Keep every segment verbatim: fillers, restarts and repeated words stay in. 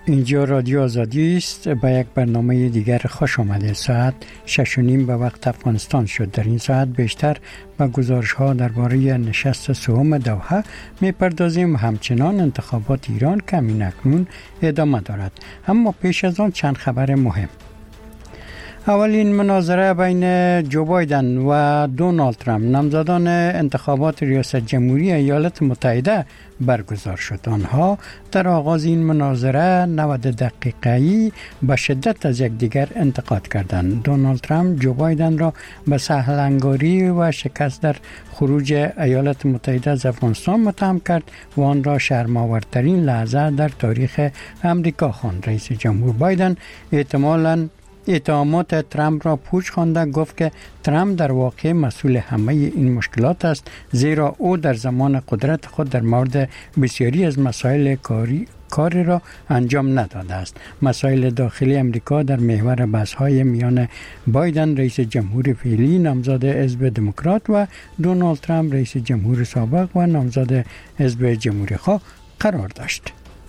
اینجا رادیو آزادی است. با یک برنامه دیگر خوش آمدید. ساعت شش و نیم به وقت افغانستان شد. در این ساعت بیشتر به گزارش ها درباره نشست سوم دوحه میپردازیم. همچنان انتخابات ایران که همین اکنون ادامه دارد. اما پیش از آن چند خبر مهم. اولین مناظره بین جو بایدن و دونالد ترامپ نامزدان انتخابات ریاست جمهوری ایالات متحده برگزار شد. آنها در آغاز این مناظره نود دقیقه‌ای به شدت از یکدیگر انتقاد کردند. دونالد ترامپ جو بایدن را به سهل‌انگاری و شکست در خروج ایالات متحده از افغانستان متهم کرد و آن را شرم‌آورترین لحظه در تاریخ امریکا خواند. رئیس جمهور بایدن احتمالاً اتهامات ترامپ را پوچ خوانده، گفت که ترامپ در واقع مسئول همه این مشکلات است، زیرا او در زمان قدرت خود در مورد بسیاری از مسائل کاری کاری را انجام نداده است. مسائل داخلی امریکا در محور بحث‌های میان بایدن رئیس جمهور فعلی نامزد حزب دموکرات و دونالد ترامپ رئیس جمهور سابق و نامزد حزب جمهوری‌خواه قرار داشت.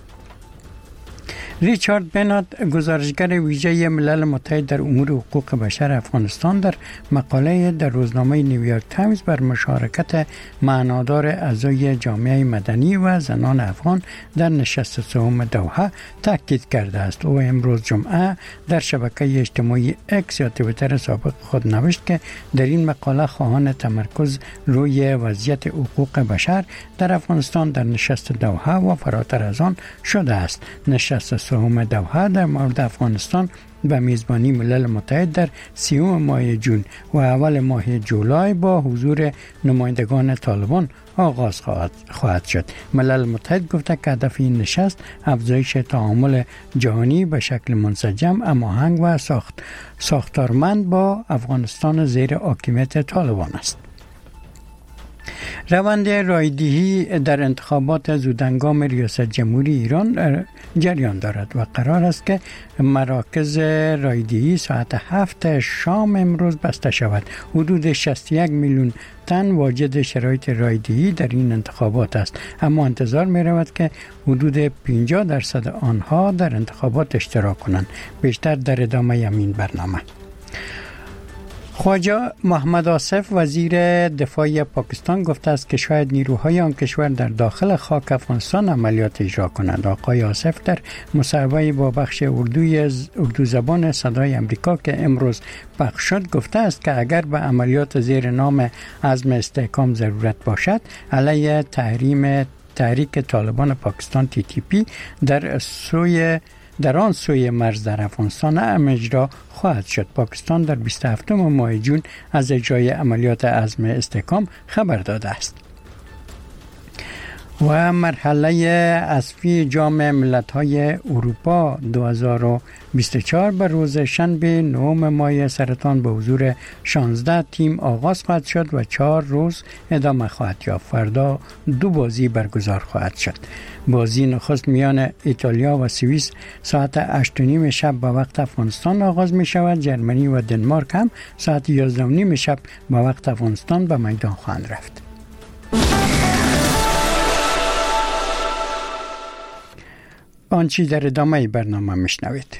ریچارد بنات، گزارشگر ویژه ملل متحد در امور حقوق بشر افغانستان، در مقاله در روزنامه نیویورک تایمز بر مشارکت معنادار اعضای جامعه مدنی و زنان افغان در نشست سوم دوحه تاکید کرده است. او امروز جمعه در شبکه اجتماعی اکس یا توییتر سابق خود نوشت که در این مقاله خواهان تمرکز روی وضعیت حقوق بشر در افغانستان در نشست دوحه و فراتر از آن شده است. نشست سوم دوحه در مورد افغانستان به میزبانی ملل متحد در سیوم ماه جون و اول ماه جولای با حضور نمایندگان طالبان آغاز خواهد, خواهد شد. ملل متحد گفته که هدف این نشست افزایش تعامل جهانی به شکل منسجم، هماهنگ و ساخت ساختارمند با افغانستان زیر حاکمیت طالبان است. روند رایدهی در انتخابات زودهنگام ریاست جمهوری ایران جریان دارد و قرار است که مراکز رایدهی ساعت هفت شام امروز بسته شود. حدود شصت و یک میلیون تن واجد شرایط رایدهی در این انتخابات است، اما انتظار می رود که حدود پنجاه درصد آنها در انتخابات اشتراک کنند. بیشتر در ادامه این برنامه. خواجه محمد آصف وزیر دفاع پاکستان گفته است که شاید نیروهای آن کشور در داخل خاک افغانستان عملیات اجرا کنند. آقای آصف در مصاحبه با بخش اردوی اردو زبان صدای امریکا که امروز پخش شد گفته است که اگر به عملیات زیر نام عزم استحکام ضرورت باشد، علیه تحریم تحریک طالبان پاکستان تی تی پی در سوی در آن سوی مرز در افغانستان هم اجرا خواهد شد. پاکستان در بیست و هفتم ماه جون از اجرای عملیات عزم استحکام خبر داده است. و مرحله حذفی جام ملت‌های اروپا دو هزار و بیست و چهار به روز شنبه نهم ماه سرطان به حضور شانزده تیم آغاز خواهد شد و چهار روز ادامه خواهد یافت. فردا دو بازی برگزار خواهد شد. بازی نخست میان ایتالیا و سوئیس ساعت هشت و نیم شب به وقت افغانستان آغاز می شود. جرمنی و دنمارک هم ساعت یازده و نیم شب به وقت افغانستان به میدان خواهند رفت. آنچه در ادامه برنامه میشنوید.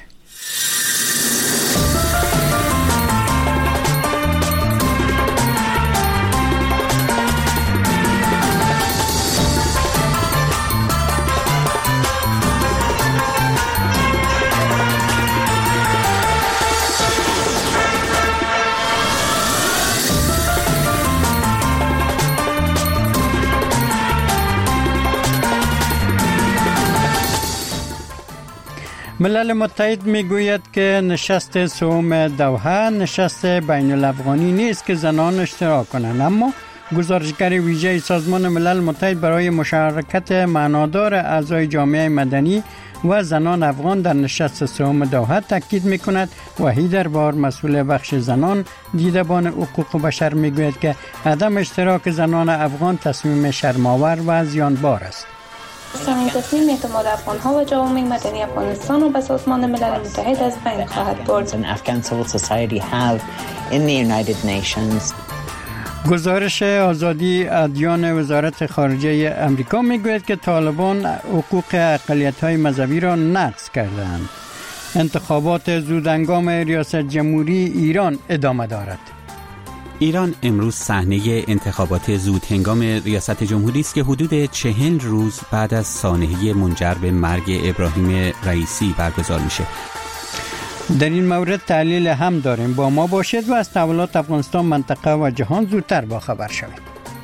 ملل متحد میگوید که نشست سوم دوحه نشست بین الافغانی نیست که زنان اشتراک کنند، اما گزارشگر ویژه سازمان ملل متحد برای مشارکت معنادار اعضای جامعه مدنی و زنان افغان در نشست سوم دوحه تاکید میکند. وحید دربار مسئول بخش زنان دیدبان حقوق بشر میگوید که عدم اشتراک زنان افغان تصمیم شرم‌آور و زیانبار است. این تصمیم اعتماد افغان‌ها و جوامع مدنی افغانستان و به سازمان ملل متحد از بین خواهد برد. گزارش آزادی ادیان وزارت خارجه امریکا میگوید که طالبان حقوق اقلیت‌های مذهبی را نقض کردند. انتخابات زودهنگام ریاست جمهوری ایران ادامه دارد. ایران امروز صحنه انتخابات زودهنگام ریاست جمهوری است که حدود چهل روز بعد از سانحه منجر به مرگ ابراهیم رئیسی برگزار میشه. در این مورد تحلیل هم داریم. با ما باشید و از تحولات افغانستان، منطقه و جهان زودتر با خبر شوید.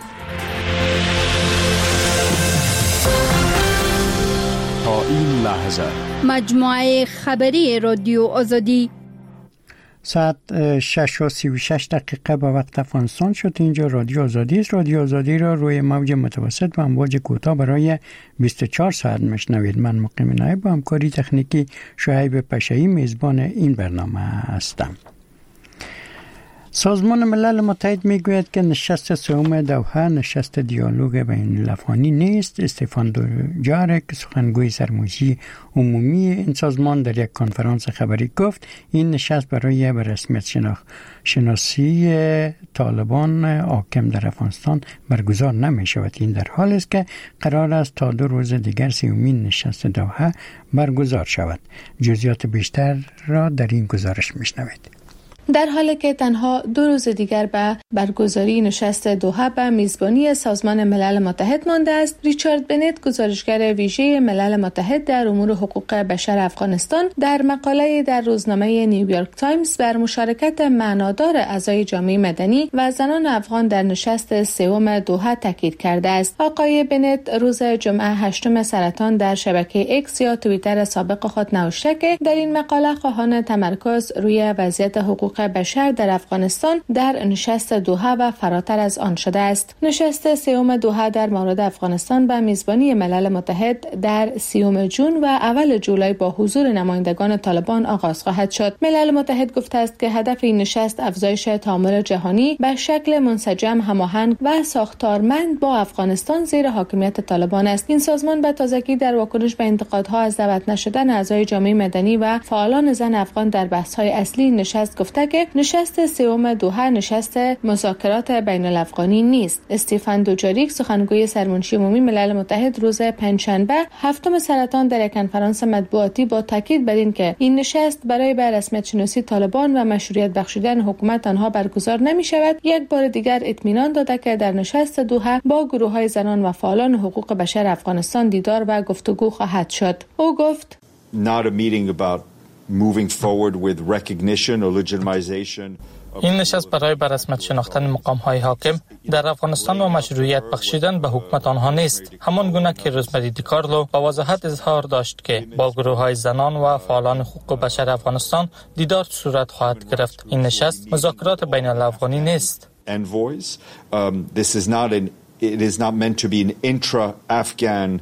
تا این لحظه مجموعه خبری رادیو آزادی ساعت شش و سی و شش دقیقه به وقت افغانستان شد. اینجا رادیو آزادی است. رادیو آزادی را روی موج متوسط و امواج کوتاه برای بیست و چهار ساعت میشنوید. من مقیم نایب با همکاری تکنیکی شعیب پشایی میزبان این برنامه هستم. سازمان ملل متحد میگوید که نشست سوم دوحه نشست دیالوگ بین الافغانی نیست. استفان دوجارک سخنگوی سرمایه‌ای عمومی این سازمان در یک کنفرانس خبری گفت این نشست برای به رسمیت شناخت شناسی طالبان حاکم در افغانستان برگزار نمی شود. این در حالی است که قرار است تا دو روز دیگر سومین نشست دوحه برگزار شود. جزئیات بیشتر را در این گزارش میشنوید. در حالی که تنها دو روز دیگر به برگزاری نشست دوحه به میزبانی سازمان ملل متحد مانده است، ریچارد بنت، گزارشگر ویژه ملل متحد در امور حقوق بشر افغانستان، در مقاله در روزنامه نیویورک تایمز بر مشارکت معنادار اعضای جامعه مدنی و زنان افغان در نشست سوم دوحه تاکید کرده است. آقای بنت روز جمعه هشتم سرطان در شبکه اکس یا توییتر سابق خود نوشته که در این مقاله خواهان تمرکز روی وضعیت حقوق بشر در افغانستان در نشست دوحه و فراتر از آن شده است. نشست سوم دوحه در مورد افغانستان به میزبانی ملل متحد در سیوم جون و اول جولای با حضور نمایندگان طالبان آغاز خواهد شد. ملل متحد گفته است که هدف این نشست افزایش تعامل جهانی به شکل منسجم، هماهنگ و ساختارمند با افغانستان زیر حاکمیت طالبان است. این سازمان به تازگی در واکنش به انتقادها از دعوت نشدن اعضای جامعه مدنی و فعالان زن افغان در بحث‌های اصلی نشست گفته که نشست سوم دوحه نشست مذاکرات بین الافغانی نیست. استفان دوجاریک، سخنگوی سرمنشی عمومی ملل متحد، روز پنجشنبه هفتم سرطان در یک کنفرانس مطبوعاتی با تاکید بر این که این نشست برای به رسمیت شناسی طالبان و مشروعیت بخشیدن حکومت آنها برگزار نمی شود، یک بار دیگر اطمینان داده که در نشست دوحه با گروه‌های زنان و فعالان حقوق بشر افغانستان دیدار و گفتگو خواهد شد. او گفت Not a meeting about moving forward with recognition or legitimization. این نشست برای به رسمیت شناختن مقام‌های حاکم در افغانستان و مشروعیت بخشیدن به حکومت آنها نیست. همان گونه که روزمری دیکارلو با وضاحت اظهار داشت که با گروه‌های زنان و فعالان حقوق بشر افغانستان دیدار صورت خواهد گرفت. این نشست مذاکرات بین الافغانی نیست. Envoys. Um, this is not an it is not meant to be an intra-Afghan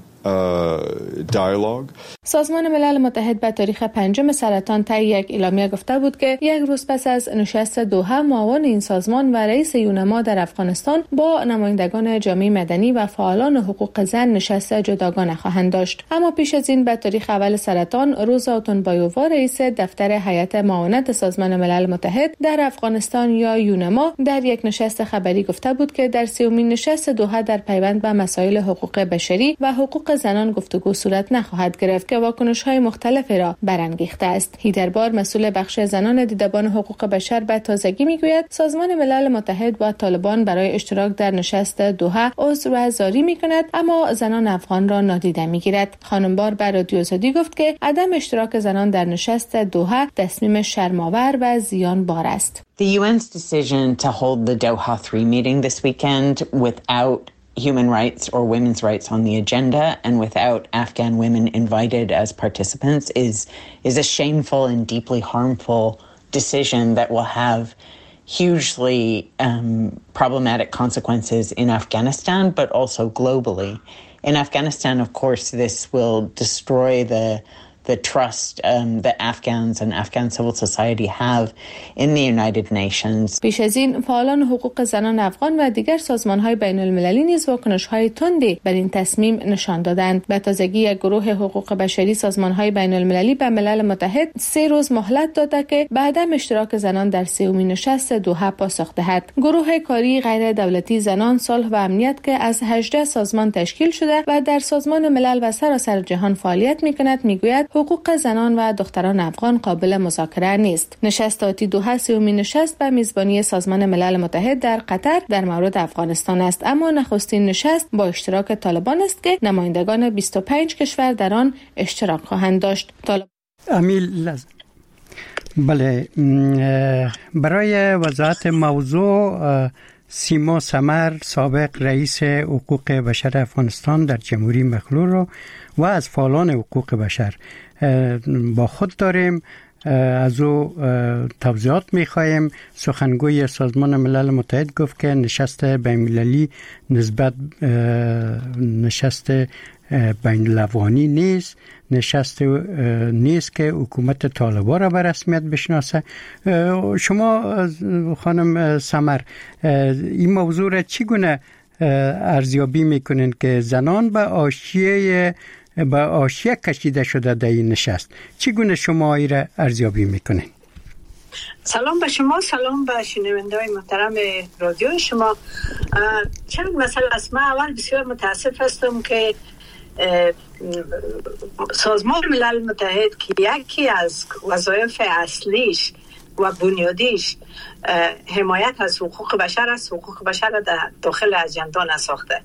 دیالوگ. سازمان ملل متحد به تاریخ پنجم سرطان طی یک اعلامیه گفته بود که یک روز پس از نشست دوحه معاون این سازمان و رئیس یونما در افغانستان با نمایندگان جامعه مدنی و فعالان حقوق زن نشست جداگانه خواهند داشت. اما پیش از این به تاریخ اول سرطان روزا اوتونبایووا، رئیس دفتر هیئت معاونت سازمان ملل متحد در افغانستان یا یونما، در یک نشست خبری گفته بود که در سومین نشست دوحه در پیوند به مسائل حقوق بشری و حقوق زنان گفتگو صورت نخواهد گرفت که واکنش‌های مختلفی را برانگیخته است. هیدربار، مسئول بخش زنان دیدبان حقوق بشر، به تازگی میگوید سازمان ملل متحد با طالبان برای اشتراک در نشست دوحه عذرخواهی میکند، اما زنان افغان را نادیده میگیرد. خانم بار به رادیو آزادی گفت که عدم اشتراک زنان در نشست دوحه تصمیم شرم‌آور و زیانبار است. The U N's decision to hold the Doha three meeting this weekend without human rights or women's rights on the agenda and without Afghan women invited as participants is is a shameful and deeply harmful decision that will have hugely um, problematic consequences in Afghanistan, but also globally. In Afghanistan, of course, this will destroy the the trust um, that Afghans and Afghan civil society have in the United Nations. پیش از این فعالان حقوق زنان افغان و دیگر سازمان‌های بین‌المللی نیز واکنش‌های تندی بر این تصمیم نشان دادند. به تازگی یک گروه حقوق بشری سازمان‌های بین‌المللی به ملل متحد سه روز مهلت داده که به عدم اشتراک زنان در سومین نشست دوحه پاسخ دهد. گروه کاری غیر دولتی زنان، صلح و امنیت که از هجده سازمان تشکیل شده و در سازمان ملل و سراسر جهان فعالیت می‌کند میگوید حقوق زنان و دختران افغان قابل مذاکره نیست. نشست آتی دوحه سومین نشست به میزبانی سازمان ملل متحد در قطر در مورد افغانستان است، اما نخستین نشست با اشتراک طالبان است که نمایندگان بیست و پنج کشور در آن اشتراک خواهند داشت. طالب... امیل لازم. بله، برای وضاحت موضوع سیما سمر سابق رئیس حقوق بشر افغانستان در جمهوری مخلوع رو و از فعالان حقوق بشر با خود داریم. از او توضیحات می‌خوایم. سخنگوی سازمان ملل متحد گفت که نشست بین‌المللی نسبت نشست بین الافغانی نیست، نشست نیست که حکومت طالبان را به رسمیت بشناسه. شما خانم سمر این موضوع را چگونه ارزیابی میکنین که زنان به حاشیه به حاشیه کشیده شده در این نشست؟ چگونه شما این را ارزیابی میکنین؟ سلام به شما، سلام به شنونده‌های محترم رادیو شما. چند مسئله است. من اول بسیار متاسف هستم که سازمان ملل متحد که یکی از وظایف اصلیش و بنیادیش حمایت از حقوق بشر است، حقوق بشر را در داخل اجندا نساخته.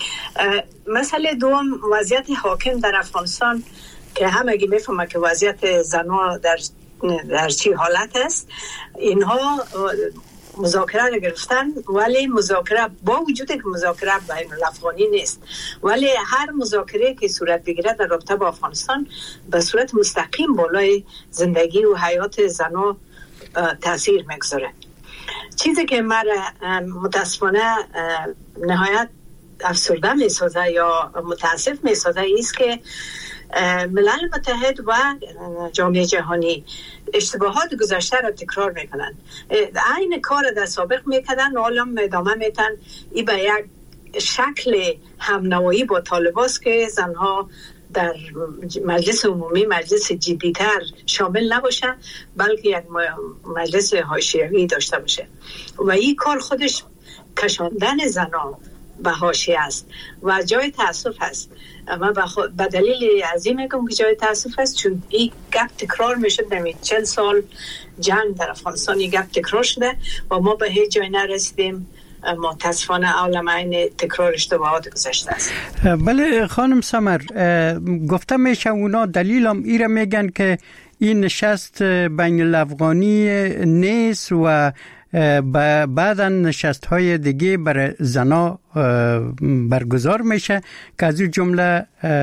مسئله دوم، وضعیت حاکم در افغانستان که همگی میفهمه که وضعیت زنان در در چی حالت است. اینها مذاکره را گرفتن، ولی مذاکره با وجود که مذاکره بین الافغانی نیست، ولی هر مذاکره که صورت بگیره در رابطه با افغانستان به صورت مستقیم بالای زندگی و حیات زنان تاثیر میگذاره. چیزی که من متاسفانه نهایت افسرده میسازه یا متاسف میسازه است که ملل متحد و جامعه جهانی اشتباهات گذشته را تکرار میکنن. این کار در سابق میکردن، حالا ادامه میتن. این به یک شکل همنوایی با طالباست که زنها در مجلس عمومی مجلس جدیتر شامل نباشه، بلکه یک مجلس حاشیه‌ای داشته باشه و این کار خودش کشاندن زنان به حاشیه است و جای تاسف است. من به دلیل عظیم میگم که جای تاسف است، چون این گپ تکرار میشه. در چند سال جنگ در افغانستان این گپ تکرار شده و ما به هیچ جای نرسیدیم. متاسفانه عالم عین تکرار اشتباهات گذشته است. بله خانم سمر، گفته میشه اونا دلیلم ایره میگن که این نشست بین الافغانی نیست و بعدا نشست های دیگه برای زنا برگزار میشه که از این جمله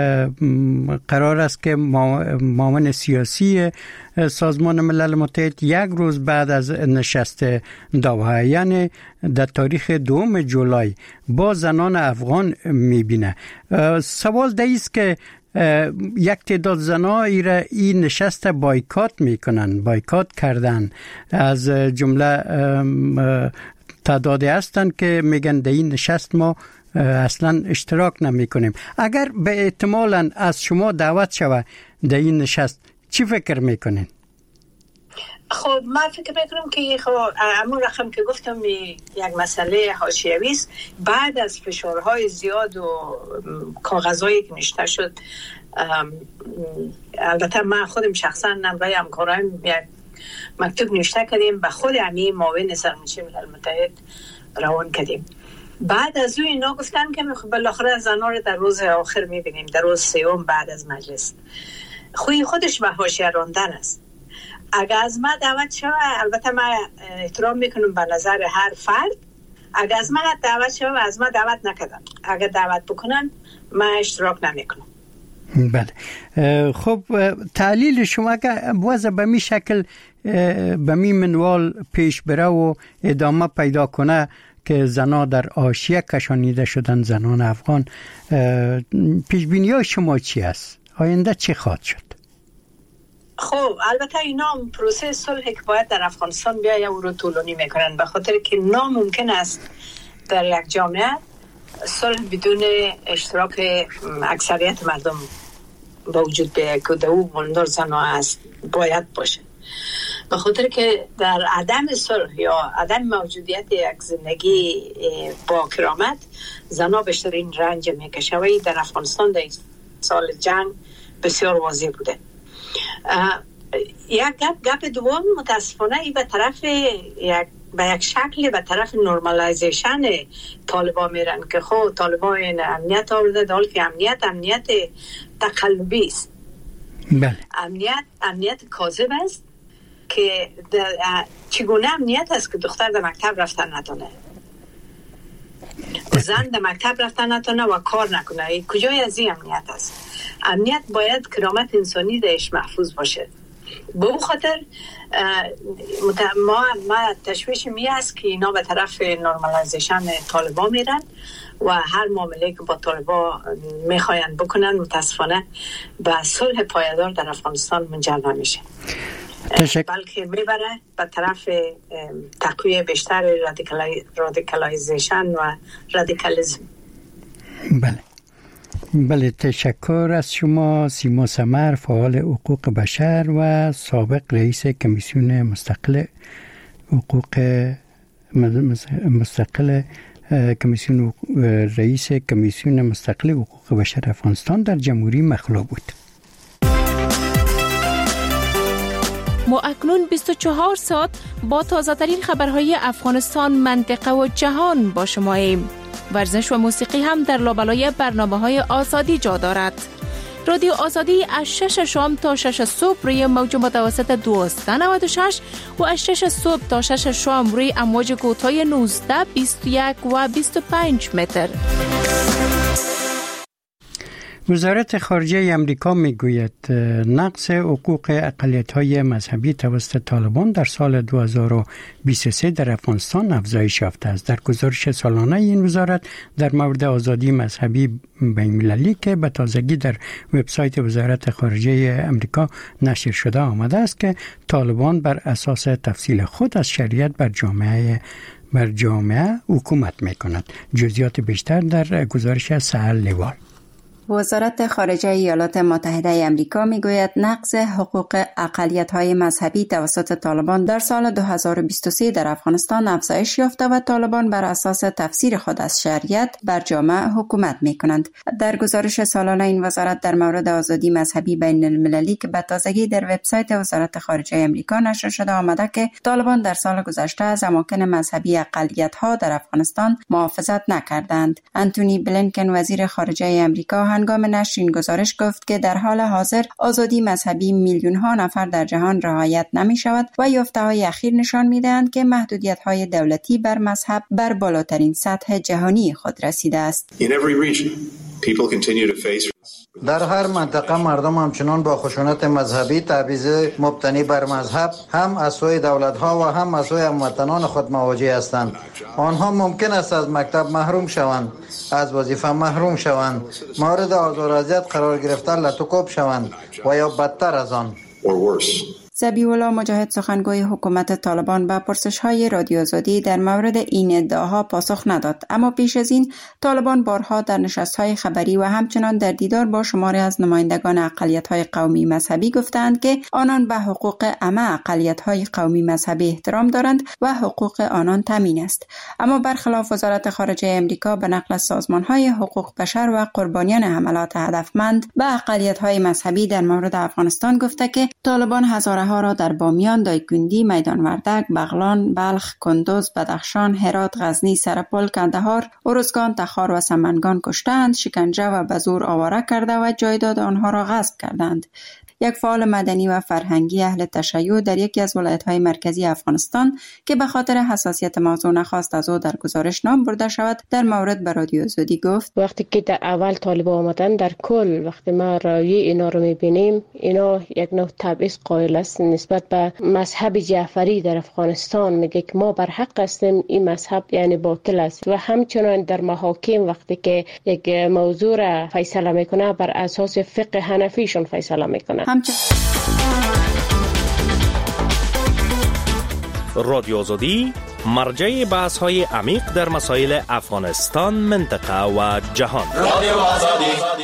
قرار است که معاون سیاسی سازمان ملل متحد یک روز بعد از نشست دوحه، یعنی در تاریخ دوم جولای، با زنان افغان میبینه. سوال ده است که یک تعداد زنها ایره این نشست بایکات میکنن، بایکات کردن. از جمله تعدادی هستند که میگن در این نشست ما اصلا اشتراک نمی کنیم. اگر به احتمالاً از شما دعوت شود در این نشست، چی فکر میکنین؟ خب من فکر میکنم که خب همون رقم که گفتم یک مسئله حاشیه‌ای است. بعد از فشارهای زیاد و کاغذهایی که نوشته شد، البته من خودم شخصا نمره همکارایم یک مکتوب نوشته کردیم، به خود امی معاون سرمنشی ملل متحد روان کردیم. بعد از اون اینا گفتن که بالاخره زنان رو در روز آخر میبینیم، در روز سوم بعد از مجلس. خوی خودش به حاشیه راندن است. اگر از من دعوت شود، البته من احترام میکنم به نظر هر فرد، اگر از من دعوت شود و از من دعوت نکردن، اگر دعوت بکنن من اشتراک نمیکنم. بله. خب تعلیل شما که وضع به می شکل به می منوال پیش بره و ادامه پیدا کنه که زنها در حاشیه کشانیده شدن، زنان افغان، پیش بینی های شما چی است؟ آینده چی خواهد شد؟ خب البته اینا پروسه صلح که باید در افغانستان بیاید او رو طولانی میکنن، به خاطر که ناممکن است در یک جامعه صلح بدون اشتراک اکثریت مردم با وجود بیاید که در او ماندار زنها است باید باشه. به خاطر که در عدم صلح یا عدم موجودیت یک زندگی با کرامت زنها بیشترین رنج میکشه و در افغانستان در سال جنگ بسیار واضح بوده. یک گپ گپ دوم متاسفانه ای به طرف یک به یک شکلی به طرف نورمالایزیشن طالبان میرن که خب طالبان این امنیت آورده، در حالی که امنیت امنیت تقلبی است. بله. امنیت امنیت کاذب است که چگونه امنیت است که دختر در مکتب رفتن نتونه، زن در مکتب رفتن نتونه و کار نکنه؟ کجای از این امنیت است؟ امنیت باید کرامت انسانی درش محفوظ باشه. به اون خاطر ما ما تشویش می است که اینا به طرف نورمالایزیشن طالبان میرن و هر معامله که با طالبان میخواین بکنن متاسفانه به صلح پایدار در افغانستان منجر نمیشه، بلکه میبره به طرف تقویت بیشتر رادیکالایزیشن و رادیکالیسم. بله بله، تشکر از شما سیما سمر، فعال حقوق بشر و سابق رئیس کمیسیون مستقل حقوق مستقل کمیسیون رئیس کمیسیون مستقل حقوق بشر افغانستان در جمهوری مخلوع بود. ما اکنون بیست و چهار ساعت با تازه ترین خبرهای افغانستان، منطقه و جهان با شماییم. ورزش و موسیقی هم در لابلای برنامه‌های آزادی جا دارد. رادیو آزادی از شش شام تا شش صبح روی موج متوسط دویست و نود و شش و از شش صبح تا شش شام روی امواج کوتاه نوزده، بیست و یک و بیست و پنج متر. وزارت خارجه امریکا میگوید نقض حقوق اقلیت‌های مذهبی توسط طالبان در سال دو هزار و بیست و سه در افغانستان افزایش یافته است. در گزارش سالانه این وزارت در مورد آزادی مذهبی بین‌المللی که به تازگی در وبسایت وزارت خارجه امریکا نشر شده آمده است که طالبان بر اساس تفصیل خود از شریعت بر جامعه بر جامعه حکومت می‌کند. جزئیات بیشتر در گزارش سهل لیوال. وزارت خارجه ایالات متحده آمریکا میگوید نقض حقوق اقلیت‌های مذهبی توسط طالبان در سال دو هزار و بیست و سه در افغانستان افزایش یافته و طالبان بر اساس تفسیر خود از شریعت بر جامعه حکومت می‌کنند. در گزارش سالانه این وزارت در مورد آزادی مذهبی بین المللی که به تازگی در وبسایت وزارت خارجه آمریکا نشر شده آمده که طالبان در سال گذشته از اماکن مذهبی اقلیت‌ها در افغانستان محافظت نکردند. انتونی بلینکن وزیر خارجه آمریکا هنگام نشر این گزارش گفت که در حال حاضر آزادی مذهبی میلیون ها نفر در جهان رعایت نمی شود و یافته‌های اخیر نشان می دهند که محدودیت های دولتی بر مذهب بر بالاترین سطح جهانی خود رسیده است. در هر منطقه مردم همچنان با خشونت مذهبی، تبعیض مبتنی بر مذهب هم از سوی دولت‌ها و هم از سوی هموطنان خود مواجه هستند. آنها ممکن است از مکتب محروم شوند، از وظیفه محروم شوند، مورد آزار و اذیت قرار گرفته لطوکوب شوند و یا بدتر از آن. ذبیح الله مجاهد سخنگوی حکومت طالبان به پرسش‌های رادیو آزادی در مورد این ادعاها پاسخ نداد، اما پیش از این طالبان بارها در نشست‌های خبری و همچنان در دیدار با شماری از نمایندگان اقلیت‌های قومی مذهبی گفتند که آنان به حقوق همه اقلیت‌های قومی مذهبی احترام دارند و حقوق آنان تامین است. اما برخلاف وزارت خارجه آمریکا به نقل از سازمان‌های حقوق بشر و قربانیان حملات هدفمند به اقلیت‌های مذهبی در مورد افغانستان گفته که طالبان هزاره ها را در بامیان، دایکنڈی، میدان وردک، بغلان، بلخ، کندوز، بدخشان، هرات، غزنی، سرپل، کندهار، ارزگان، تخار و سمنگان کشتند، شکنجه و به زور آواره کرده و جایداد آنها را غصب کردند. یک فعال مدنی و فرهنگی اهل تشیع در یکی از ولایت‌های مرکزی افغانستان که به خاطر حساسیت موضوع نخواست از او در گزارش نام برده شود، در مورد به رادیو آزادی گفت: وقتی که در اول طالبان آمدن، در کل وقتی ما رایه اینا رو می‌بینیم، اینا یک نوع تبعیض قائل است نسبت به مذهب جعفری در افغانستان. میگه که ما بر حق هستیم، این مذهب یعنی باطل است. و همچنان در محاکم وقتی که یک موضوع را فیصله میکنه، بر اساس فقه حنفیشون فیصله میکنه. همچنین رادیو آزادی مرجع بحث های عمیق در مسائل افغانستان، منطقه و جهان. رادیو آزادی.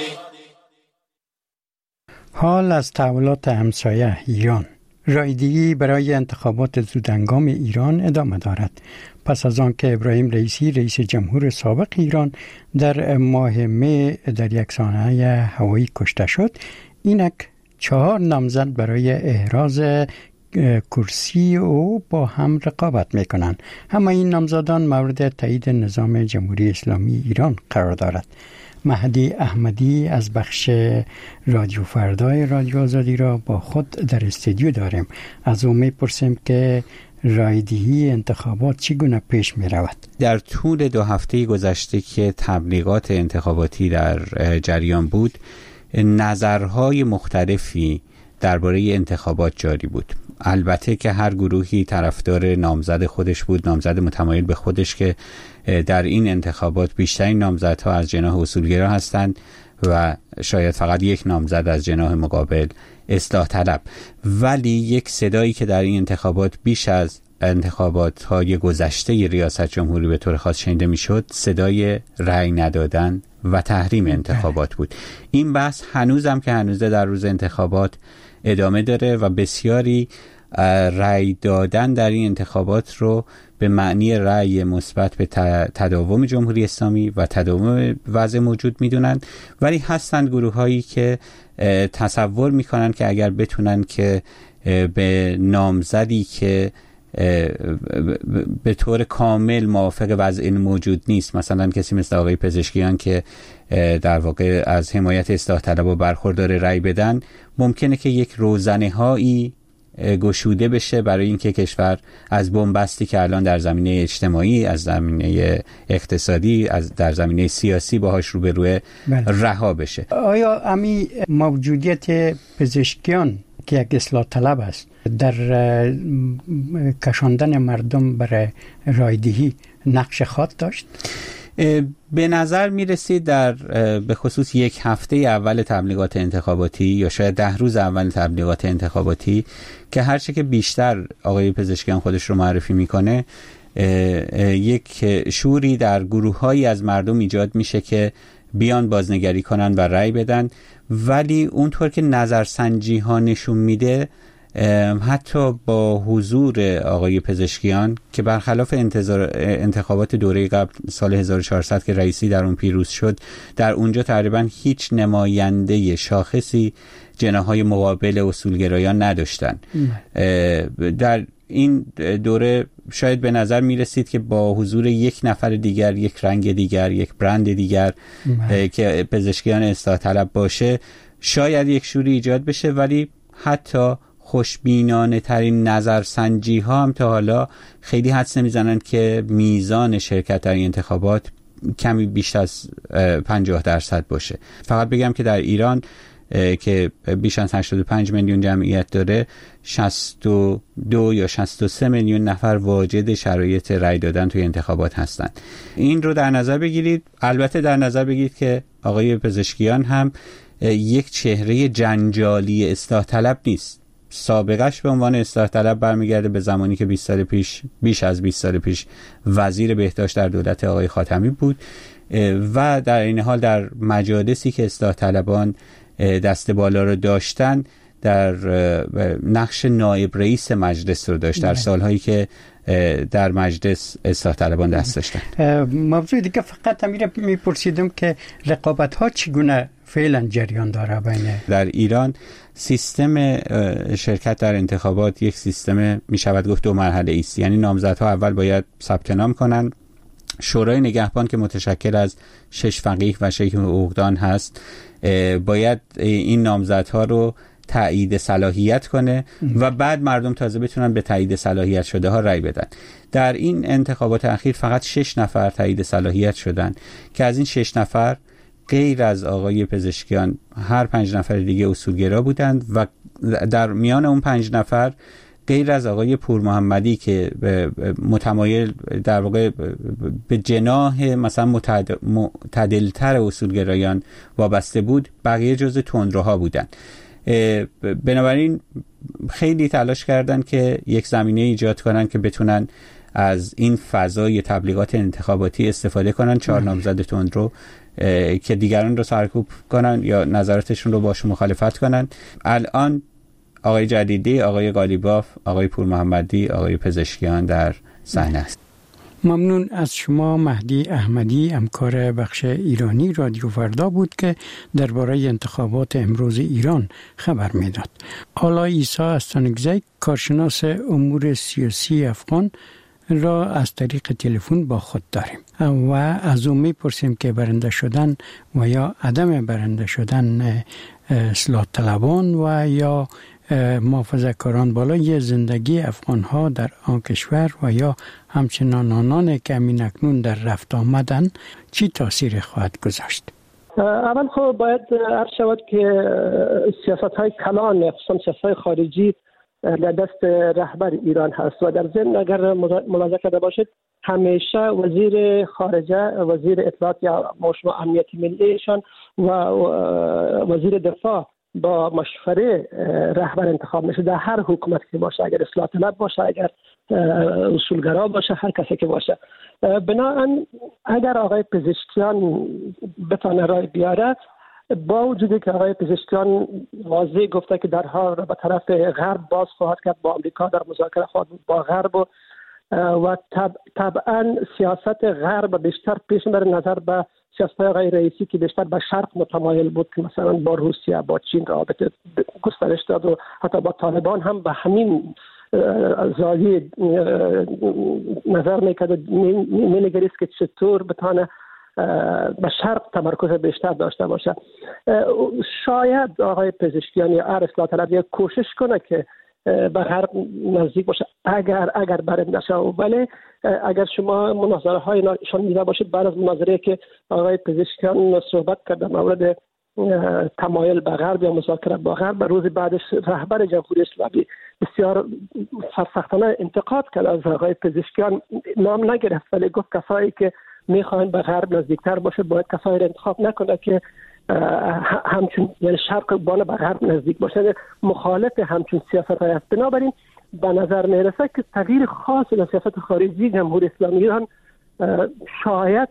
حال از تحولات همسایه ایران. رایدهی برای انتخابات زودهنگام ایران ادامه دارد. پس از آن که ابراهیم رئیسی رئیس جمهور سابق ایران در ماه می در یک سانحه هوایی کشته شد، اینک چهار نامزد برای احراز کرسی او با هم رقابت میکنند. همه این نامزدان مورد تایید نظام جمهوری اسلامی ایران قرار دارد. مهدی احمدی از بخش رادیو فردای رادیو آزادی را با خود در استودیو داریم. از او میپرسیم که رایدهی انتخابات چگونه پیش می رود؟ در طول دو هفته گذشته که تبلیغات انتخاباتی در جریان بود، نظرهای مختلفی درباره انتخابات جاری بود. البته که هر گروهی طرفدار نامزد خودش بود، نامزد متمایل به خودش که در این انتخابات بیشترین نامزدها از جناح اصولگرا هستند و شاید فقط یک نامزد از جناح مقابل اصلاح طلب. ولی یک صدایی که در این انتخابات بیش از انتخابات های گذشته ریاست جمهوری به طور خاص شنیده می شد، صدای رأی ندادن و تحریم انتخابات بود. این بحث هنوزم که هنوزه در روز انتخابات ادامه داره و بسیاری رأی دادن در این انتخابات رو به معنی رأی مثبت به تداوم جمهوری اسلامی و تداوم وضع موجود میدونن، ولی هستند گروه هایی که تصور میکنن که اگر بتونن که به نامزدی که به طور کامل موافق وضع موجود نیست، مثلا کسی مثل آقای پزشکیان که در واقع از حمایت اصلاح طلب و برخوردار رأی بدن، ممکنه که یک روزنه هایی گشوده بشه برای اینکه کشور از بنبستی که الان در زمینه اجتماعی، از زمینه اقتصادی، از در زمینه سیاسی باهاش روبروه رها بشه. آیا امی موجودیت پزشکیان که یک اصلاح طلب است در کشاندن مردم برای رایدهی نقش خاص داشت؟ به نظر می رسید در به خصوص یک هفته اول تبلیغات انتخاباتی یا شاید ده روز اول تبلیغات انتخاباتی که هرچه که بیشتر آقای پزشکیان خودش رو معرفی میکنه، یک شوری در گروه‌هایی از مردم ایجاد میشه که بیان بازنگری کنن و رأی بدن، ولی اونطور که نظرسنجی ها نشون میده حتی با حضور آقای پزشکیان که برخلاف انتخابات دوره قبل سال هزار و چهارصد که رئیسی در اون پیروز شد، در اونجا تقریبا هیچ نماینده شاخصی جناح‌های مقابل اصولگرایان نداشتن. در این دوره شاید به نظر می رسید که با حضور یک نفر دیگر، یک رنگ دیگر، یک برند دیگر که پزشکیان اصلاح طلب باشه، شاید یک شوری ایجاد بشه، ولی حتی خوشبینانه ترین نظرسنجی ها هم تا حالا خیلی حدس نمیزنن که میزان شرکت در این انتخابات کمی بیشتر از پنجاه درصد باشه. فقط بگم که در ایران که بیش از هشتاد و پنج میلیون جمعیت داره، شصت و دو یا شصت و سه میلیون نفر واجد شرایط رأی دادن توی انتخابات هستند. این رو در نظر بگیرید. البته در نظر بگیرید که آقای پزشکیان هم یک چهره جنجالی اصلاح طلب نیست. سابقش به عنوان اصلاح طلب برمیگرده به زمانی که بیست سال پیش، بیش از بیست سال پیش وزیر بهداشت در دولت آقای خاتمی بود و در این حال در مجالسی که اصلاح طلبان دست بالا رو داشتن در نقش نایب رئیس مجلس رو داشت در سالهایی که در مجلس اصلاح طلبان دست داشتن. موضوع دیگه فقط امیر میپرسیدم که رقابت ها چگونه فعلا جریان داره بین در ایران. سیستم شرکت در انتخابات یک سیستم میشود گفت دو مرحله است. یعنی نامزدها اول باید ثبت نام کنن، شورای نگهبان که متشکل از شش فقیه و شش حقوقدان هست باید این نامزدها رو تایید صلاحیت کنه و بعد مردم تازه بتونن به تایید صلاحیت شده ها رأی بدن. در این انتخابات اخیر فقط شش نفر تایید صلاحیت شدن که از این شش نفر غیر از آقای پزشکیان هر پنج نفر دیگه اصولگرا بودند و در میان اون پنج نفر غیر از آقای پور محمدی که متمایل در واقع به جناح مثلا معتدلتر اصولگرایان وابسته بود، بقیه جزء تندروها بودند. بنابراین خیلی تلاش کردن که یک زمینه ایجاد کنن که بتونن از این فضای تبلیغات انتخاباتی استفاده کنن، چهار نامزد تندرو که دیگران رو سرکوب کنن یا نظراتشون رو باش مخالفت کنن. الان آقای جدیدی، آقای قالیباف، آقای پور محمدی، آقای پزشکیان در صحنه است. ممنون از شما. مهدی احمدی، همکار بخش ایرانی رادیو فردا بود که درباره انتخابات امروز ایران خبر میداد. حالا عیسی استانگزی، کارشناس امور سیاسی افغان را از طریق تلفن با خود داریم و از او میپرسیم که برنده شدن و یا عدم برنده شدن اصلاح طلبان و یا محافظه‌کاران بالای زندگی افغان‌ها در آن کشور و یا همچنان آنان که همین اکنون در رفت آمدن چی تاثیر خواهد گذاشت؟ اول خب باید عرض شود که سیاست‌های کلان، خصوصا سیاست‌های خارجی در دست رهبر ایران هست و در ضمن اگر ملاحظه کرده باشید همیشه وزیر خارجه، وزیر اطلاعات یا شما امنیت ملیشان و وزیر دفاع با مشوره رهبر انتخاب میشه در هر حکومت که باشه، اگر اصلاح طلب باشه، اگر اصولگرا باشه، هر کسی که باشه. بنابراین اگر آقای پزشکیان بتونه رای بیاره، با وجودی که آقای پزشکیان واضح گفته که درها را به طرف غرب باز خواهد کرد، با آمریکا در مذاکره خواهد با غرب و, و طب، طبعا سیاست غرب بیشتر پیش بر نظر به سیاست آقای رئیسی که بیشتر به شرق متمایل بود که مثلا با روسیه، با چین رابطه گسترش داد و حتی با طالبان هم به همین زاویه نظر میکرد، مینگریست که چطور بتانه به شرق تمرکز بیشتر داشته باشه. شاید آقای پزشکیان یا اصلاح طلب یک کوشش کنه که به غرب نزدیک باشه اگر اگر برنده شه. ولی اگر شما مناظره های نشان میده باشید، بعد از مناظره که آقای پزشکیان صحبت کرده مورد تمایل به غرب یا مذاکره با غرب، روز بعدش رهبر جمهوری اسلامی بسیار سرسختانه انتقاد کرد از آقای پزشکیان. نام نگرفت ولی گفت کسایی که میخواین به غرب نزدیکتر باشه باید کسایی را انتخاب نکنه که همچون یعنی شرق بانه به غرب نزدیک باشه، مخالف همچون سیاست های است. بنابراین به نظر میرسه که تغییر خاصی در سیاست خارجی جمهوری اسلامی ایران شاید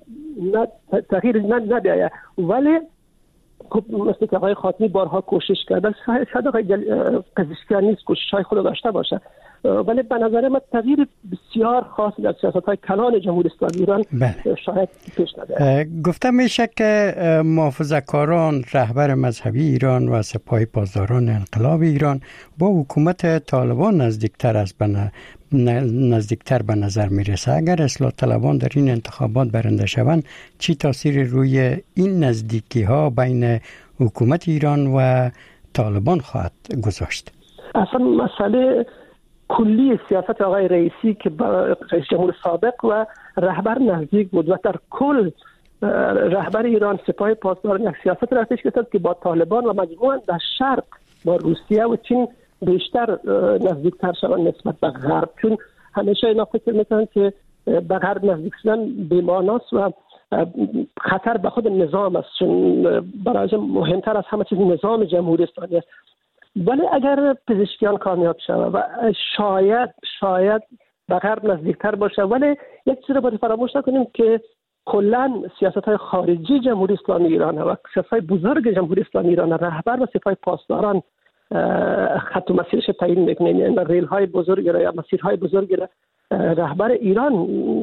تغییر نبیاید. ولی خب مثل که آقای خاتمی بارها کوشش کرده، شاید آقای پزشکیان نیست کوشش های خود داشته باشه، ولی به نظر من تغییر بسیار خاصی در سیاست‌های کلان جمهوری اسلامی ایران بله. شاید پیش نده. گفته میشه که محافظه‌کاران، رهبر مذهبی ایران و سپاه پاسداران انقلاب ایران با حکومت طالبان نزدیکتر از بنا نزدیکتر به نظر میرسه. اگر اصلاح طلبان در این انتخابات برنده شوند، چی تاثیر روی این نزدیکی ها بین حکومت ایران و طالبان خواهد گذاشت؟ اصلا مسئله کلی سیاست آقای رئیسی که رئیس جمهور سابق و رهبر نزدیک بود و در کل رهبر ایران سپاه پاسداران یک سیاست را پیش گرفت که با طالبان و مجموعاً در شرق با روسیه و چین بیشتر نزدیکتر شوند نسبت به غرب، چون همیشه اینا فکر میکنن که به غرب نزدیک شدن بی‌معناست و خطر به خود نظام است، چون برای مهمتر از همه چیز نظام جمهوری اسلامی است. ولی اگر پزشکیان کامیاب شود و شاید شاید به غرب نزدیکتر باشه، ولی یک چیز رو باید فراموش نکنیم که کلا سیاست‌های خارجی جمهوری اسلامی ایران و سیاست‌های بزرگ جمهوری اسلامی ایران، رهبر و سپاه پاسداران خط و مسیرش تعیین میکنه، یعنی ریل‌های بزرگ یا مسیرهای بزرگ رهبر ایران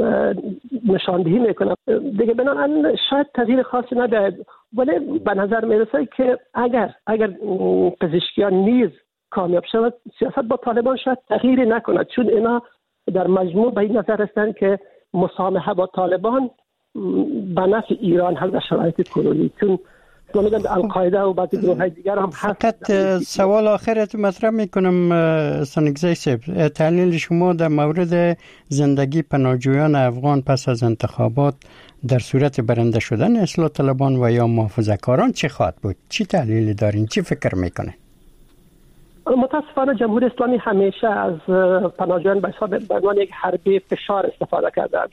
نشاندهی میکنه دیگه. بنابراین شاید تغییر خاصی ندهد، ولی به نظر میرسه که اگر اگر پزشکیان نیز کامیاب شود، سیاست با طالبان شاید تغییری نکند، چون اینا در مجموع به این نظر رسیدن که مسامحه با طالبان به نفع ایران هست در شرایط کنونی، چون القاعده و بعضی گروه‌های دیگر هم هست. فقط سوال آخرت مطرح میکنم استانگزی صاحب، تحلیل شما در مورد زندگی پناهجویان افغان پس از انتخابات در صورت برنده شدن اصلاح طلبان و یا محافظه‌کاران چه خواهد بود؟ چی تحلیلی دارین؟ چی فکر میکنه؟ متاسفانه جمهوری اسلامی همیشه از پناهجویان به عنوان یک حربه فشار استفاده کردند.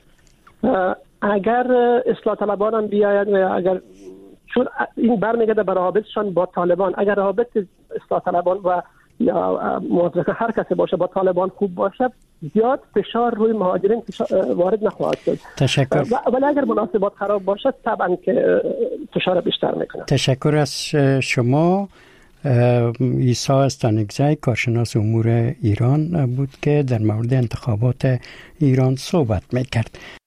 اگر اصلاح طلبان هم بیاید و اگر چون این برمیگرده به رابطشان با طالبان، اگر رابط اصلاح طلبان و یا موافق هر کسی باشه با طالبان خوب باشه، زیاد فشار روی مهاجرین وارد نخواهد شد. تشکر. ولی اگر مناسبات خراب باشه طبعا که فشار بیشتر میکنه. تشکر از شما. عیسی استانگزی، کارشناس امور ایران بود که در مورد انتخابات ایران صحبت میکرد.